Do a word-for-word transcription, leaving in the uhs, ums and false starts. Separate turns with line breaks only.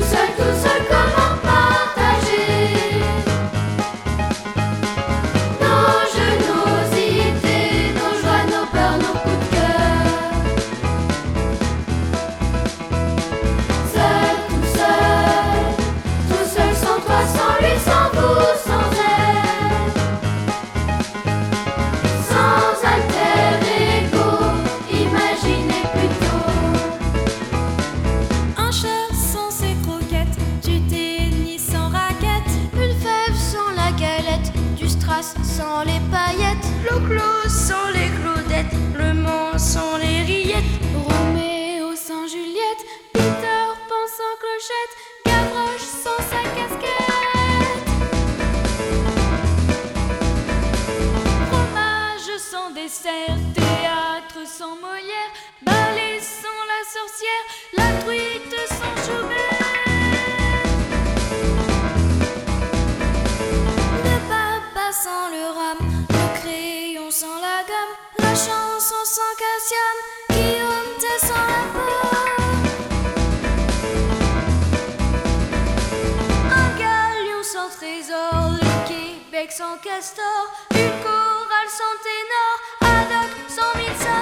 seul, tout seul, comment partager nos jeux, nos idées, nos joies, nos peurs, nos coups de cœur. Seul, tout seul, tout seul, sans toi, sans lui, sans vous, sans elle, sans alter ego, imaginez plutôt
Un chat sans ses croquettes, du tennis sans raquette,
une fève sans la galette, du strass sans les paillettes,
Clo-Clo sans les claudettes, Le Mans sans les rillettes,
Roméo sans Juliette,
Peter Pan sans clochette, Gavroche sans sa casquette, fromage sans dessert, théâtre sans Molière, ballet sans la sorcière, la truite sans Schubert, le papa sans le rame, le crayon sans la gomme, la chanson sans Cassiane, Guillaume Tell sans la pomme, un galion sans trésor, le Québec sans castor, une chorale sans ténor, Haddock sans mille